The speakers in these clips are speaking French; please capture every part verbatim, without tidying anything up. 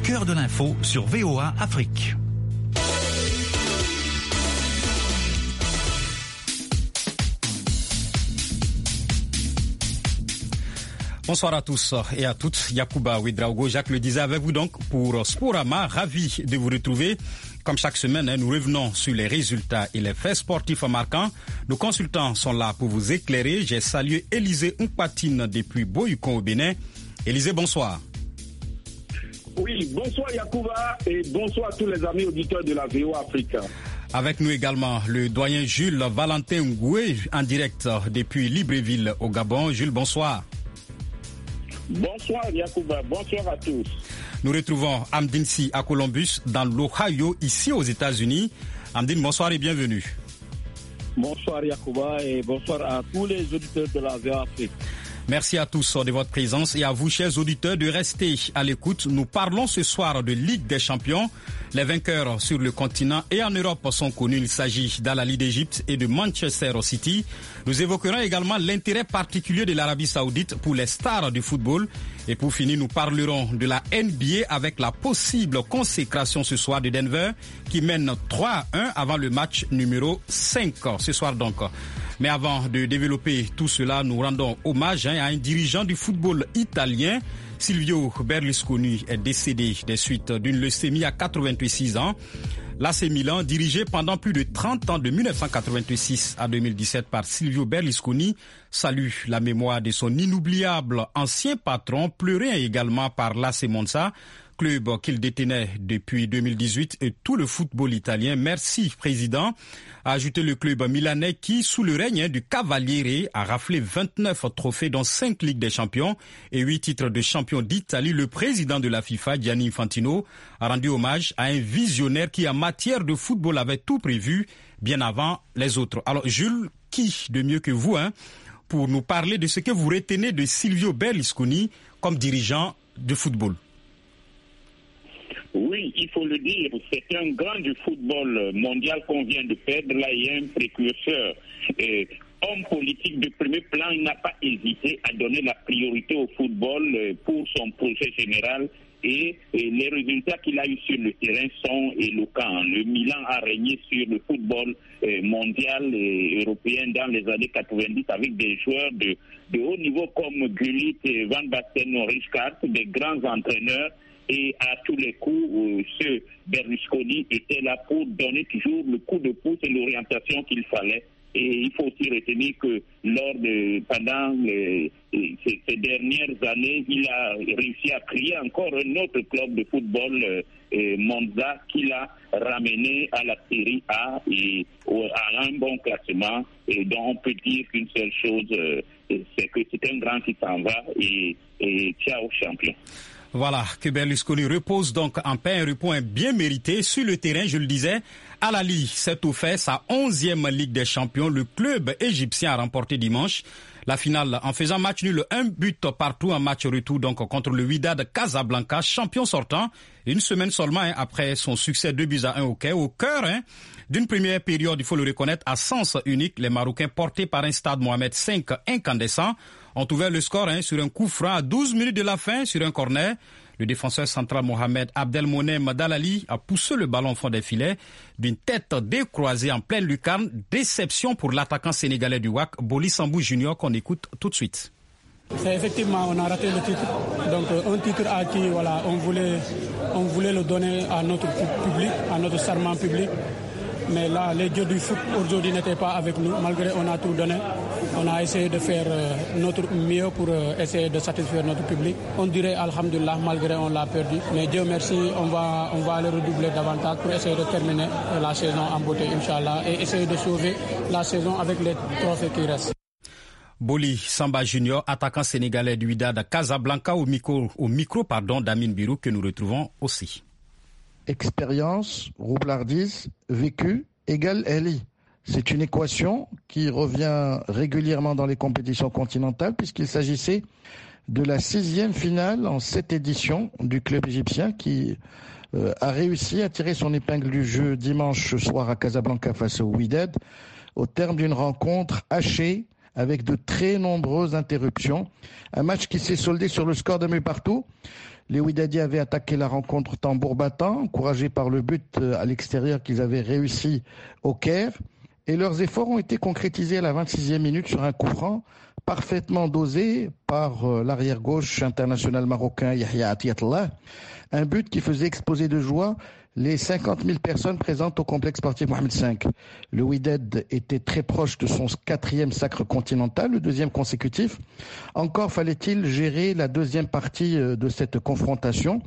cœur de l'info sur V O A Afrique. Bonsoir à tous et à toutes. Yacouba Ouedraogo, Jacques le disait avec vous donc pour Sporama. Ravi de vous retrouver. Comme chaque semaine, nous revenons sur les résultats et les faits sportifs marquants. Nos consultants sont là pour vous éclairer. J'ai salué Élisée Nkpatine depuis Boyukon au Bénin. Élisée, bonsoir. Oui, bonsoir Yacouba et bonsoir à tous les amis auditeurs de la V O A Afrique. Avec nous également le doyen Jules Valentin Ngoué en direct depuis Libreville au Gabon. Jules, bonsoir. Bonsoir Yacouba, bonsoir à tous. Nous retrouvons Amdine Si à Columbus dans l'Ohio, ici aux États-Unis. Amdine, bonsoir et bienvenue. Bonsoir Yacouba et bonsoir à tous les auditeurs de la V O A Afrique. Merci à tous de votre présence et à vous, chers auditeurs, de rester à l'écoute. Nous parlons ce soir de Ligue des Champions. Les vainqueurs sur le continent et en Europe sont connus. Il s'agit d'Al-Ahly d'Égypte et de Manchester City. Nous évoquerons également l'intérêt particulier de l'Arabie Saoudite pour les stars du football. Et pour finir, nous parlerons de la N B A avec la possible consécration ce soir de Denver qui mène trois à un avant le match numéro cinq ce soir donc. Mais avant de développer tout cela, nous rendons hommage hein, à un dirigeant du football italien. Silvio Berlusconi est décédé des suites d'une leucémie à quatre-vingt-six ans. L'A C Milan, dirigé pendant plus de trente ans de mille neuf cent quatre-vingt-six à deux mille dix-sept par Silvio Berlusconi, salue la mémoire de son inoubliable ancien patron, pleuré également par l'A C Monza, club qu'il détenait depuis deux mille dix-huit et tout le football italien. Merci, président. A ajouté le club milanais qui, sous le règne du Cavaliere, a raflé vingt-neuf trophées dont cinq Ligues des Champions et huit titres de champion d'Italie. Le président de la FIFA, Gianni Infantino, a rendu hommage à un visionnaire qui, en matière de football, avait tout prévu bien avant les autres. Alors, Jules, qui de mieux que vous, hein, pour nous parler de ce que vous retenez de Silvio Berlusconi comme dirigeant de football? Oui, il faut le dire, c'est un grand du football mondial qu'on vient de perdre. Là, il y a un précurseur. Et homme politique de premier plan, il n'a pas hésité à donner la priorité au football pour son projet général. Et, et les résultats qu'il a eu sur le terrain sont éloquents. Le Milan a régné sur le football euh, mondial et européen dans les années quatre-vingt-dix avec des joueurs de, de haut niveau comme Gullit et Van Basten, Rijkaard, des grands entraîneurs. Et à tous les coups, euh, ce Berlusconi était là pour donner toujours le coup de pouce et l'orientation qu'il fallait. Et il faut aussi retenir que lors de, pendant les, ces, ces dernières années, il a réussi à créer encore un autre club de football, euh, Monza, qu'il a ramené à la Série A et à un bon classement. Et donc on peut dire qu'une seule chose, euh, c'est que c'est un grand qui s'en va et, et ciao champion. Voilà, que Berlusconi repose donc en paix, un repos bien mérité. Sur le terrain, je le disais, Al-Ahly s'est offert sa onzième Ligue des Champions. Le club égyptien a remporté dimanche la finale en faisant match nul, un but partout en match retour donc contre le Wydad Casablanca, champion sortant, une semaine seulement hein, après son succès deux buts à un au Caire, au cœur hein, d'une première période, il faut le reconnaître, à sens unique. Les Marocains, portés par un stade Mohamed cinq incandescent, ont ouvert le score hein, sur un coup franc à douze minutes de la fin sur un corner. Le défenseur central Mohamed Abdelmonem Dalali a poussé le ballon au fond des filets d'une tête décroisée en pleine lucarne. Déception pour l'attaquant sénégalais du W A C, Boli Sambou Junior, qu'on écoute tout de suite. C'est effectivement, on a raté le titre. Donc un titre à qui voilà, on voulait, on voulait le donner à notre public, à notre serment public. Mais là, les dieux du foot aujourd'hui n'étaient pas avec nous, malgré on a tout donné. On a essayé de faire euh, notre mieux pour euh, essayer de satisfaire notre public. On dirait alhamdulillah, malgré on l'a perdu. Mais Dieu merci, on va, on va aller redoubler davantage pour essayer de terminer la saison en beauté, Inch'Allah, et essayer de sauver la saison avec les trophées qui restent. Boli Samba Junior, attaquant sénégalais du Wydad Casablanca, au micro, au micro pardon, d'Amine Birou, que nous retrouvons aussi. Expérience, roublardise, vécu, égale L I. C'est une équation qui revient régulièrement dans les compétitions continentales puisqu'il s'agissait de la sixième finale en sept éditions du club égyptien qui euh, a réussi à tirer son épingle du jeu dimanche soir à Casablanca face au Wydad au terme d'une rencontre hachée avec de très nombreuses interruptions. Un match qui s'est soldé sur le score d'un but partout. Les Wydadiens avaient attaqué la rencontre tambour battant, encouragés par le but à l'extérieur qu'ils avaient réussi au Caire. Et leurs efforts ont été concrétisés à la vingt-sixième minute sur un coup franc parfaitement dosé par l'arrière-gauche international marocain Yahya Atiatallah. Un but qui faisait exploser de joie les cinquante mille personnes présentes au complexe sportif Mohamed cinq. Le Wydad était très proche de son quatrième sacre continental, le deuxième consécutif. Encore fallait-il gérer la deuxième partie de cette confrontation.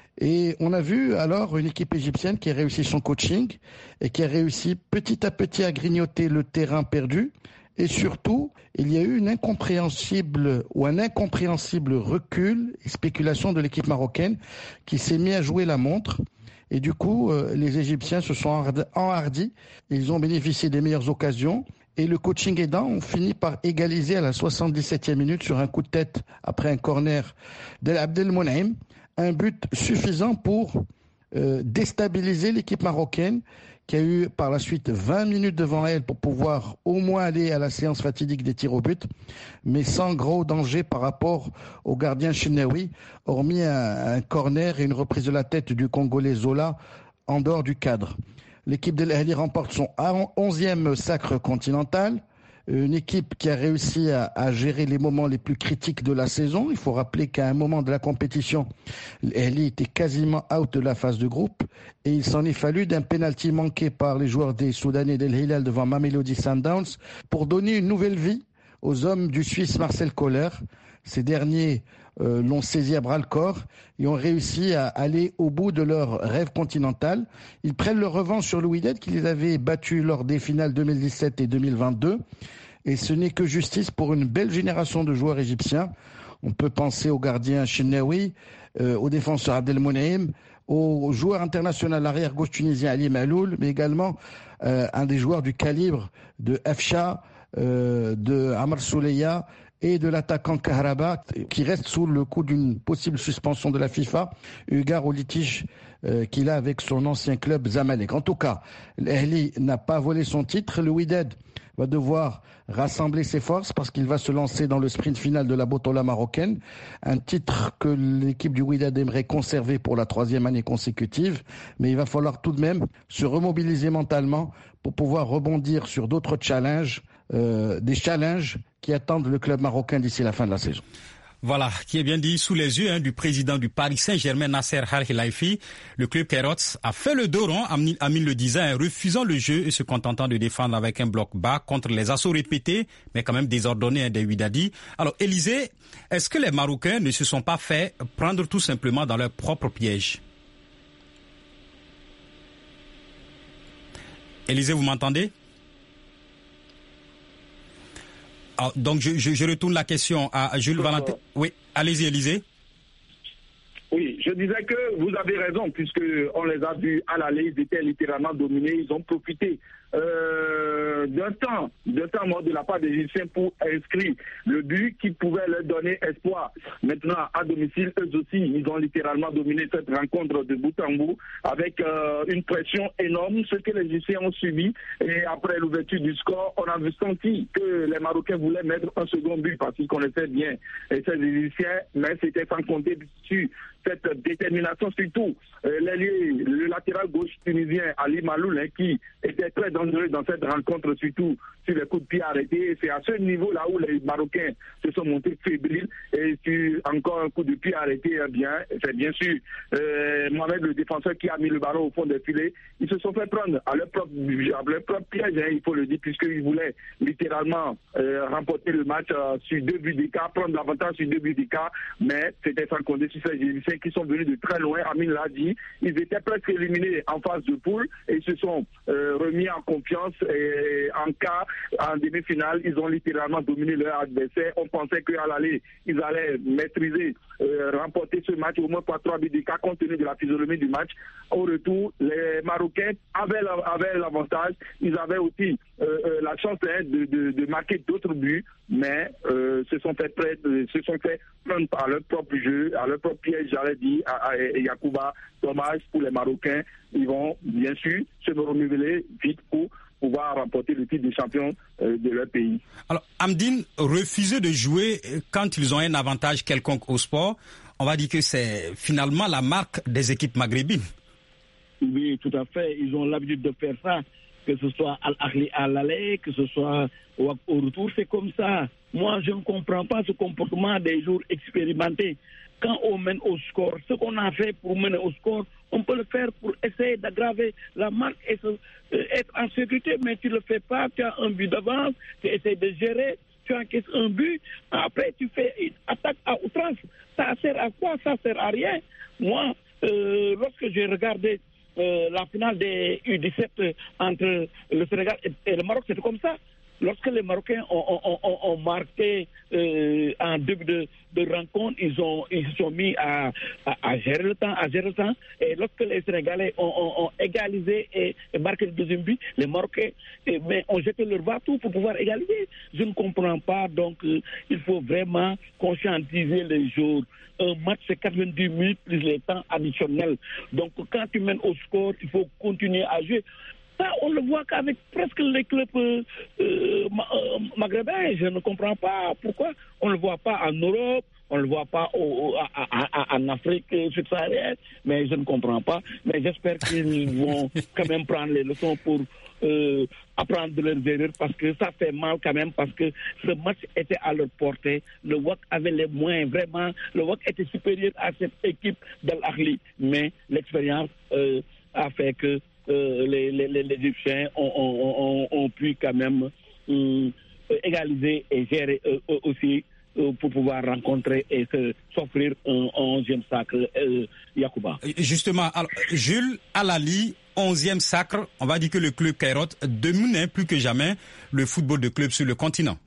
Et on a vu alors une équipe égyptienne qui a réussi son coaching et qui a réussi petit à petit à grignoter le terrain perdu. Et surtout, il y a eu une incompréhensible ou un incompréhensible recul et spéculation de l'équipe marocaine qui s'est mis à jouer la montre. Et du coup, euh, les Égyptiens se sont enhardis. Ils ont bénéficié des meilleures occasions. Et le coaching aidant, on finit par égaliser à la soixante-dix-septième minute sur un coup de tête après un corner d'El Abdelmonem. Un but suffisant pour euh, déstabiliser l'équipe marocaine qui a eu par la suite vingt minutes devant elle pour pouvoir au moins aller à la séance fatidique des tirs au but, mais sans gros danger par rapport au gardien Chenaoui, hormis un, un corner et une reprise de la tête du Congolais Zola en dehors du cadre. L'équipe de l'Ahli remporte son onzième sacre continental, une équipe qui a réussi à, à gérer les moments les plus critiques de la saison. Il faut rappeler qu'à un moment de la compétition, l'Ahli était quasiment out de la phase de groupe et il s'en est fallu d'un pénalty manqué par les joueurs des Soudanais d'El Hilal devant Mamelodi Sundowns pour donner une nouvelle vie aux hommes du Suisse Marcel Kohler. Ces derniers euh, l'ont saisi à bras-le-corps et ont réussi à aller au bout de leur rêve continental. Ils prennent leur revanche sur le Wydad qui les avait battus lors des finales deux mille dix-sept et deux mille vingt-deux. Et ce n'est que justice pour une belle génération de joueurs égyptiens. On peut penser au gardien Chenaoui, euh, au défenseur Abdelmonem, au joueur international arrière-gauche tunisien Ali Maloul, mais également euh, un des joueurs du calibre de Afsha, euh, de Amr Souleya et de l'attaquant Kahraba, qui reste sous le coup d'une possible suspension de la FIFA, eu égard au litige euh, qu'il a avec son ancien club Zamalek. En tout cas, l'Ahli n'a pas volé son titre. Le Wydad va devoir rassembler ses forces parce qu'il va se lancer dans le sprint final de la Botola marocaine, un titre que l'équipe du Wydad aimerait conserver pour la troisième année consécutive, mais il va falloir tout de même se remobiliser mentalement pour pouvoir rebondir sur d'autres challenges, euh, des challenges qui attendent le club marocain d'ici la fin de la saison. Voilà, qui est bien dit sous les yeux hein, du président du Paris Saint-Germain, Nasser Al-Khelaifi. Le club Kairots a fait le dos rond, Amine le disait, hein, refusant le jeu et se contentant de défendre avec un bloc bas contre les assauts répétés, mais quand même désordonnés hein, des Wydadis. Alors, Élisée, est-ce que les Marocains ne se sont pas fait prendre tout simplement dans leur propre piège? Élisée, vous m'entendez? Ah, donc je, je, je retourne la question à Jules Valentin. Oui, allez-y Élisée. Oui, je disais que vous avez raison, puisqu'on les a vus à l'aller, ils étaient littéralement dominés, ils ont profité euh, d'un temps, d'un temps mort de la part des Égyptiens pour inscrire le but qui pouvait leur donner espoir. Maintenant, à domicile, eux aussi, ils ont littéralement dominé cette rencontre de bout en bout avec euh, une pression énorme, ce que les Égyptiens ont subi. Et après l'ouverture du score, on a vu senti que les Marocains voulaient mettre un second but parce qu'ils connaissaient bien et ces Égyptiens, mais c'était sans compter sur cette détermination, surtout euh, le latéral gauche tunisien Ali Maloul, hein, qui était très dangereux dans cette rencontre, surtout sur les coups de pied arrêtés. Et c'est à ce niveau-là où les Marocains se sont montés fébriles et sur encore un coup de pied arrêté, eh bien, c'est bien sûr euh, Mohamed, le défenseur, qui a mis le ballon au fond des filets. Ils se sont fait prendre à leur propre, à leur propre piège, hein, il faut le dire, puisqu'ils voulaient littéralement euh, remporter le match euh, sur deux buts d'écart, prendre l'avantage sur deux buts d'écart, mais c'était sans compter sur ces Égyptiens qui sont venus de très loin. Amine l'a dit, ils étaient presque éliminés en phase de poule et ils se sont euh, remis en confiance et en cas, en demi-finale, ils ont littéralement dominé leur adversaire. On pensait qu'à l'aller, ils allaient maîtriser, euh, remporter ce match au moins par trois buts d'écart compte tenu de la physionomie du match. Au retour, les Marocains avaient, avaient l'avantage, ils avaient aussi euh, euh, la chance hein, de, de, de marquer d'autres buts, mais euh, se sont fait prêts, se sont fait prendre par leur propre jeu, à leur propre piège, j'allais dire, à, à, à Yacouba. Dommage pour les Marocains, ils vont bien sûr se renouveler vite pour pouvoir remporter le titre de champion euh, de leur pays. Alors, Amdine, refuser de jouer quand ils ont un avantage quelconque au sport, on va dire que c'est finalement la marque des équipes maghrébines. Oui, tout à fait. Ils ont l'habitude de faire ça, que ce soit Al-Ahli à l'aller, que ce soit au, au retour, c'est comme ça. Moi, je ne comprends pas ce comportement des joueurs expérimentés. Quand on mène au score, ce qu'on a fait pour mener au score, on peut le faire pour essayer d'aggraver la marque et se, euh, être en sécurité, mais tu ne le fais pas, tu as un but d'avance, tu essaies de gérer, tu encaisses un but, après tu fais une attaque à outrance. Ça sert à quoi? Ça sert à rien. Moi, euh, lorsque j'ai regardé euh, la finale des U dix-sept entre le Sénégal et, et le Maroc, c'était comme ça. Lorsque les Marocains ont, ont, ont, ont marqué euh, en début de, de rencontre, ils ont ils se sont mis à, à, à gérer le temps, à gérer le temps. Et lorsque les Sénégalais ont, ont, ont égalisé et, et marqué le deuxième but, les Marocains et, mais ont jeté leur bateau pour pouvoir égaliser. Je ne comprends pas. Donc, euh, il faut vraiment conscientiser les joueurs. Un match, c'est quatre-vingt-dix minutes plus les temps additionnels. Donc, quand tu mènes au score, il faut continuer à jouer. Ça, on le voit qu'avec presque les clubs euh, euh, maghrébins. Je ne comprends pas pourquoi on ne le voit pas en Europe, on ne le voit pas au, au, à, à, en Afrique subsaharienne, mais je ne comprends pas. Mais j'espère qu'ils vont quand même prendre les leçons pour euh, apprendre de leurs erreurs, parce que ça fait mal quand même, parce que ce match était à leur portée. Le W A C avait les moyens, vraiment. Le W A C était supérieur à cette équipe d'Al-Ahli, mais l'expérience euh, a fait que Euh, les, les, les Égyptiens ont, ont, ont, ont pu quand même euh, égaliser et gérer euh, aussi euh, pour pouvoir rencontrer et se, s'offrir un onzième sacre, euh, Yacouba. Justement, alors, Jules Al-Ahli, onzième sacre, on va dire que le club Kairat domine plus que jamais le football de club sur le continent.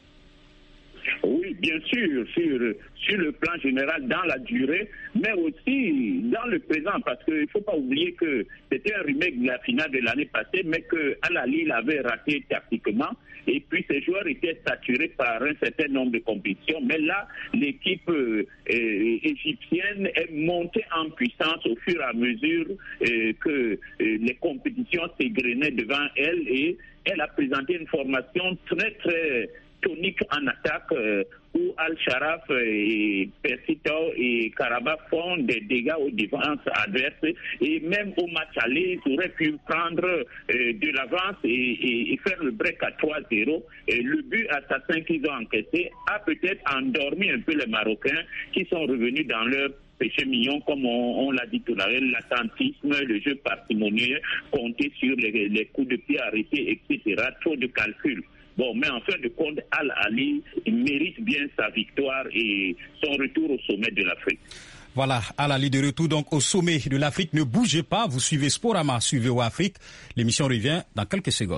Oui, bien sûr, sur, sur le plan général, dans la durée, mais aussi dans le présent, parce qu'il ne faut pas oublier que c'était un remake de la finale de l'année passée, mais que Al-Ahli l'avait raté tactiquement, et puis ces joueurs étaient saturés par un certain nombre de compétitions. Mais là, l'équipe euh, égyptienne est montée en puissance au fur et à mesure euh, que euh, les compétitions s'égrenaient devant elle, et elle a présenté une formation très, très tonique en attaque, euh, où Al-Sharaf et Persito et Karabakh font des dégâts aux défenses adverses, et même au match aller, ils auraient pu prendre euh, de l'avance et, et, et faire le break à trois zéro. Et le but assassin qu'ils ont encaissé a peut-être endormi un peu les Marocains, qui sont revenus dans leur péché mignon, comme on, on l'a dit tout à l'heure, l'attentisme, le jeu parcimonieux, compter sur les, les coups de pied arrêtés, et cetera. Trop de calculs. Bon, mais en fin de compte, Al-Ahli mérite bien sa victoire et son retour au sommet de l'Afrique. Voilà, Al-Ahli de retour donc au sommet de l'Afrique. Ne bougez pas, vous suivez Sporama, suivez au Afrique. L'émission revient dans quelques secondes.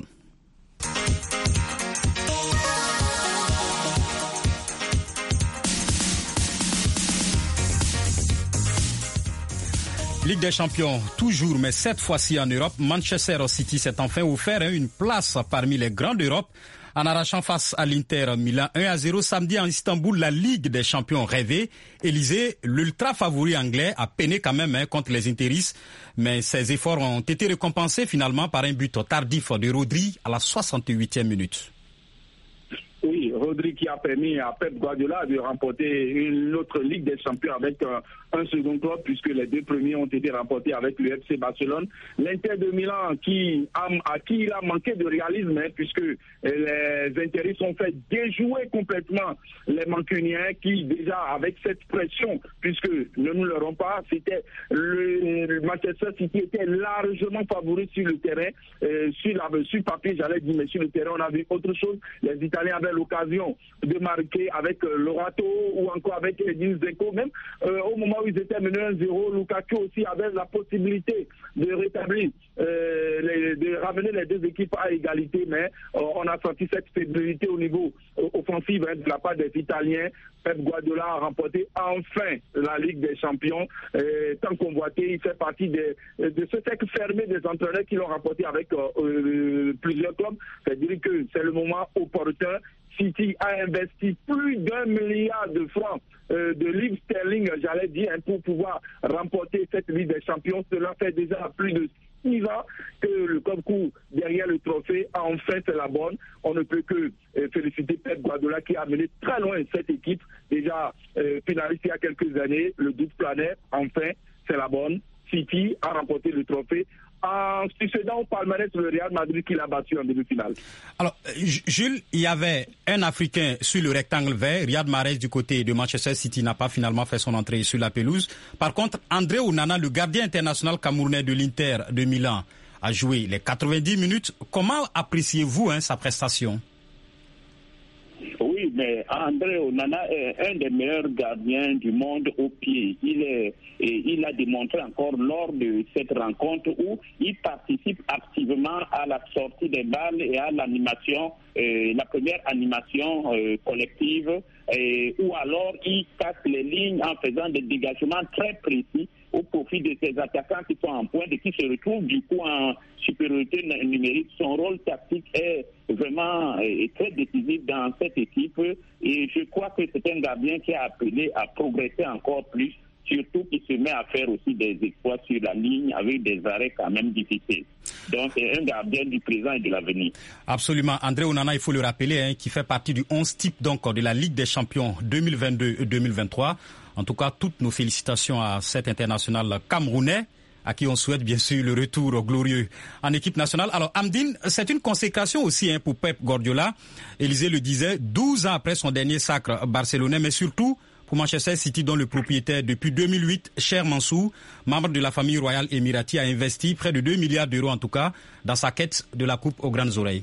Ligue des Champions, toujours, mais cette fois-ci en Europe. Manchester City s'est enfin offert une place parmi les grands d'Europe en arrachant face à l'Inter Milan un à zéro samedi en Istanbul, la Ligue des Champions rêvée. Élysée, l'ultra favori anglais, a peiné quand même hein, contre les Interistes, mais ses efforts ont été récompensés finalement par un but tardif de Rodri à la soixante-huitième minute. Oui, Rodri qui a permis à Pep Guardiola de remporter une autre Ligue des Champions avec un, un second club, puisque les deux premiers ont été remportés avec le F C Barcelone. L'Inter de Milan qui a, à qui il a manqué de réalisme, hein, puisque les Interistes ont fait déjouer complètement les Mancuniens qui déjà avec cette pression, puisque ne nous l'aurons pas, c'était le, le Manchester City était largement favori sur le terrain, euh, sur, la, sur papier j'allais dire, mais sur le terrain on a vu autre chose. Les Italiens avaient l'occasion de marquer avec euh, Lorato ou encore avec Edin Dzeko. Même euh, au moment où ils étaient menés un zéro, Lukaku aussi avait la possibilité de rétablir, euh, les, de ramener les deux équipes à égalité, mais euh, on a senti cette fébrilité au niveau euh, offensif hein, de la part des Italiens. Pep Guardiola a remporté enfin la Ligue des Champions. Euh, tant convoité, il fait partie de, de ce cercle fermé des entraîneurs qui l'ont remporté avec euh, euh, plusieurs clubs. C'est-à-dire que c'est le moment opportun. City a investi plus d'un milliard de francs euh, de livres sterling, j'allais dire, hein, pour pouvoir remporter cette Ligue des Champions. Cela fait déjà plus de satisfaisant que le concours derrière le trophée, enfin c'est la bonne. On ne peut que euh, féliciter Pep Guardiola qui a mené très loin cette équipe, déjà euh, finaliste il y a quelques années, le doute planait, enfin c'est la bonne. City a remporté le trophée en succédant au palmarès le Real Madrid qui l'a battu en demi-finale. Alors, Jules, il y avait un Africain sur le rectangle vert. Riyad Mahrez du côté de Manchester City n'a pas finalement fait son entrée sur la pelouse. Par contre, André Onana, le gardien international camerounais de l'Inter de Milan, a joué les quatre-vingt-dix minutes. Comment appréciez-vous hein, sa prestation ? Oui, mais André Onana est un des meilleurs gardiens du monde au pied. Il, est, et il a démontré encore lors de cette rencontre où il participe activement à la sortie des balles et à l'animation, euh, la première animation euh, collective, et, ou alors il casse les lignes en faisant des dégagements très précis au profit de ses attaquants qui sont en pointe et qui se retrouvent du coup en supériorité numérique. Son rôle tactique est vraiment est très décisif dans cette équipe et je crois que c'est un gardien qui a appelé à progresser encore plus, surtout qui se met à faire aussi des exploits sur la ligne avec des arrêts quand même difficiles. Donc c'est un gardien du présent et de l'avenir. Absolument. André Onana, il faut le rappeler, hein, qui fait partie du onze type donc de la Ligue des Champions deux mille vingt-deux deux mille vingt-trois. En tout cas, toutes nos félicitations à cet international camerounais, à qui on souhaite bien sûr le retour glorieux en équipe nationale. Alors Amdine, c'est une consécration aussi hein, pour Pep Guardiola. Élisée le disait, douze ans après son dernier sacre barcelonais, mais surtout pour Manchester City, dont le propriétaire depuis deux mille huit, Cher Mansour, membre de la famille royale émirati, a investi près de deux milliards d'euros en tout cas dans sa quête de la coupe aux grandes oreilles.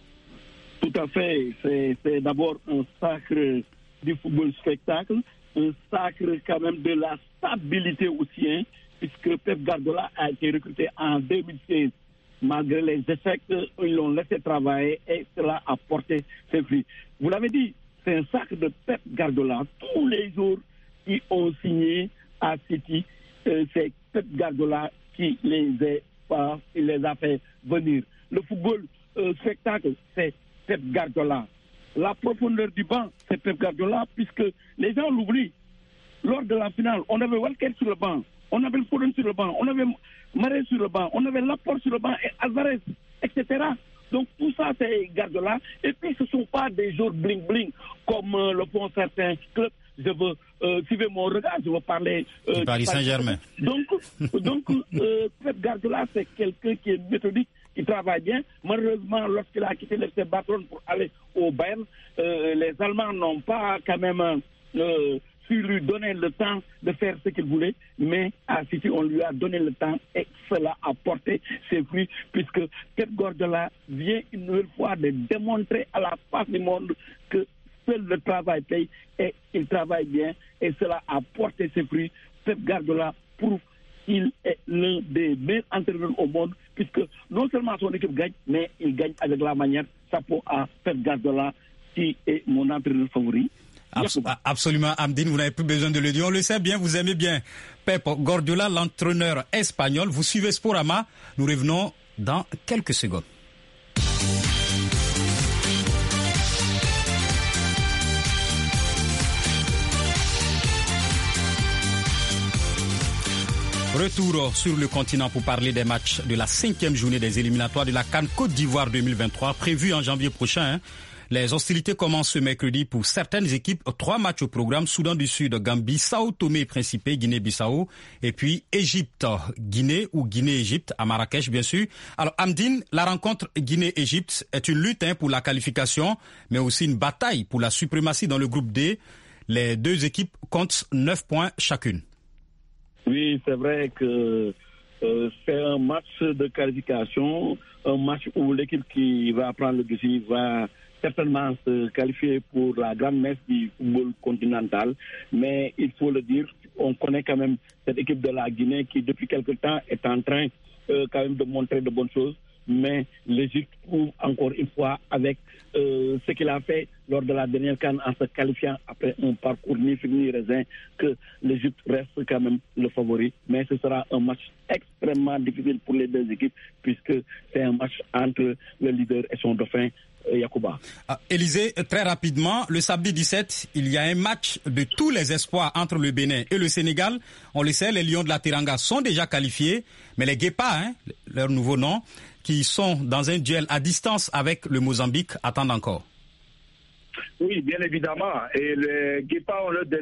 Tout à fait. C'est, c'est d'abord un sacre du football spectacle, un sacre quand même de la stabilité aussi, hein, puisque Pep Guardiola a été recruté en deux mille seize. Malgré les échecs, ils l'ont laissé travailler et cela a porté ses fruits. Vous l'avez dit, c'est un sacre de Pep Guardiola. Tous les jours qui ont signé à City, euh, c'est Pep Guardiola qui les a, il les a fait venir. Le football euh, spectacle, c'est Pep Guardiola. La profondeur du banc, c'est Pep Guardiola, puisque les gens l'oublient. Lors de la finale, on avait Walker sur le banc, on avait le Foden sur le banc, on avait Mahrez sur le banc, on avait Laporte sur le banc, et Alvarez, et cetera. Donc tout ça, c'est Guardiola. Et puis, ce ne sont pas des joueurs bling-bling, comme euh, le font certains clubs. Je veux euh, suivre mon regard, je veux parler... Euh, du Paris Saint-Germain. Donc, donc euh, Pep Guardiola, c'est quelqu'un qui est méthodique, qui travaille bien. Malheureusement, lorsqu'il a quitté le F C Barcelone pour aller au Bayern, euh, les Allemands n'ont pas quand même euh, su lui donner le temps de faire ce qu'il voulait, mais à City, on lui a donné le temps et cela a porté ses fruits, puisque Pep Guardiola vient une nouvelle fois de démontrer à la face du monde que seul le travail paye et il travaille bien et cela a porté ses fruits. Pep Guardiola prouve qu'il est l'un des meilleurs entraîneurs au monde, puisque non seulement son équipe gagne, mais il gagne avec la manière. Chapeau à Pep Guardiola, qui est mon entraîneur favori. Abs- absolument, Amdine, vous n'avez plus besoin de le dire. On le sait bien, vous aimez bien Pep Guardiola, l'entraîneur espagnol. Vous suivez Sporama. Nous revenons dans quelques secondes. Retour sur le continent pour parler des matchs de la cinquième journée des éliminatoires de la CAN Côte d'Ivoire deux mille vingt-trois, prévue en janvier prochain. Hein. Les hostilités commencent ce mercredi pour certaines équipes. Trois matchs au programme: Soudan du Sud, Gambie, Sao Tomé et Principe, Guinée-Bissau, et puis Égypte, Guinée ou Guinée-Égypte à Marrakech bien sûr. Alors Amdine, la rencontre Guinée-Égypte est une lutte hein, pour la qualification, mais aussi une bataille pour la suprématie dans le groupe D. Les deux équipes comptent neuf points chacune. Oui, c'est vrai que euh, c'est un match de qualification, un match où l'équipe qui va prendre le dessus va certainement se qualifier pour la grande messe du football continental. Mais il faut le dire, on connaît quand même cette équipe de la Guinée qui depuis quelque temps est en train euh, quand même de montrer de bonnes choses. mais l'Égypte prouve encore une fois avec euh, ce qu'il a fait lors de la dernière CAN en se qualifiant après un parcours ni figue ni raisin, que l'Égypte reste quand même le favori. Mais ce sera un match extrêmement difficile pour les deux équipes puisque c'est un match entre le leader et son dauphin, Yacouba. Ah, Élisée, très rapidement, le samedi dix-sept, il y a un match de tous les espoirs entre le Bénin et le Sénégal. On le sait, les Lions de la Teranga sont déjà qualifiés, mais les Guépas, hein, leur nouveau nom, qui sont dans un duel à distance avec le Mozambique, attendent encore. Oui, bien évidemment. Et les Guépas ont leur